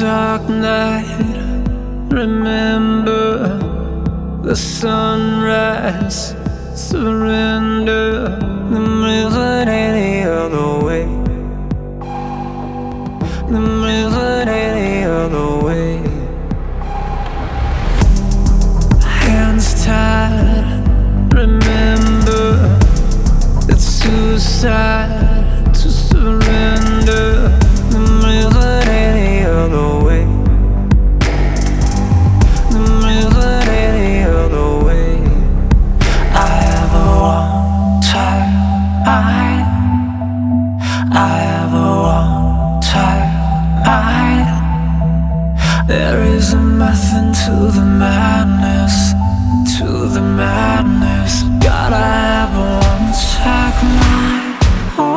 dark night, remember the sunrise. Surrender, there isn't any other way. There isn't any other way. Hands tied, remember it's suicide to surrender. There isn't any other way. There isn't any other way. I have a one-time I have a one-time There is a method to the madness, to the madness. Gotta have a one-time mind. Oh.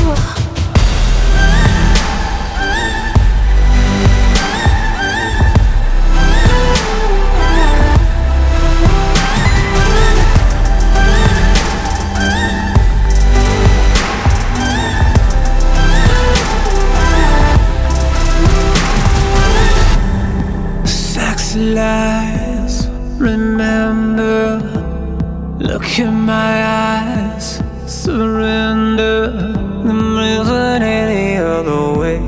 Lies, remember, look in my eyes, surrender, there isn't any other way.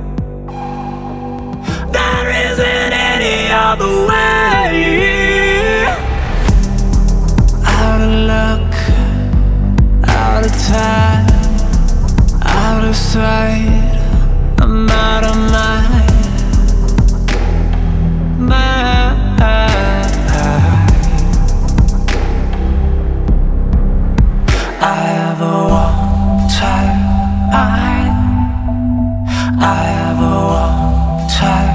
There isn't any other way. Out of luck, out of time, out of sight, I'm out of mind. I have a one-time I have a one-time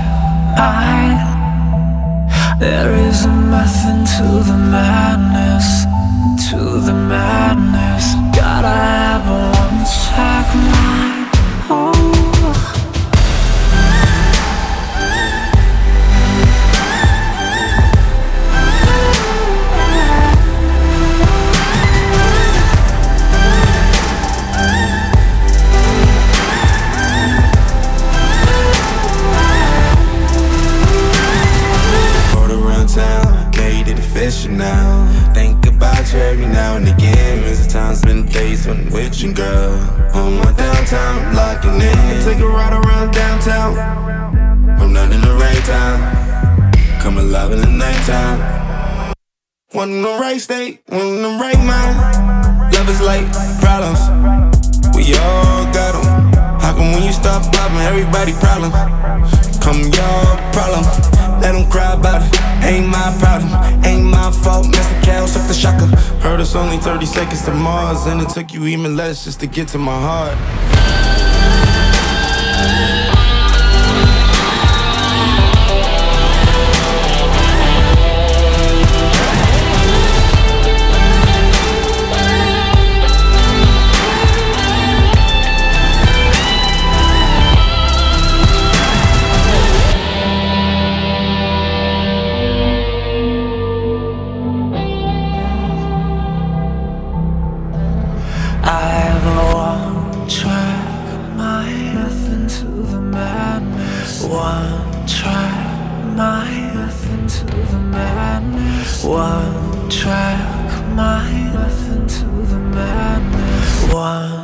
There is a method to the madness, to the madness. Gotta have a one-time mind. Oh. Now, think about you every now and again. There's times been days when I'm with you, girl. On my downtime, I'm locking in. Take a ride around downtown. I'm not in the rain time. Come alive in the nighttime. One in the right state, one in the right mind. Love is like problems, we all got them. How come when you stop popping, everybody problems? Come your problem, let them cry about it. Ain't my problem, ain't my fault. Mr. Cal, suck the shocker. Heard it's only 30 seconds to Mars, and it took you even less just to get to my heart. I have a one-track mind, nothing to the madness. One-track mind, nothing to the madness. One-track mind, nothing to the madness. One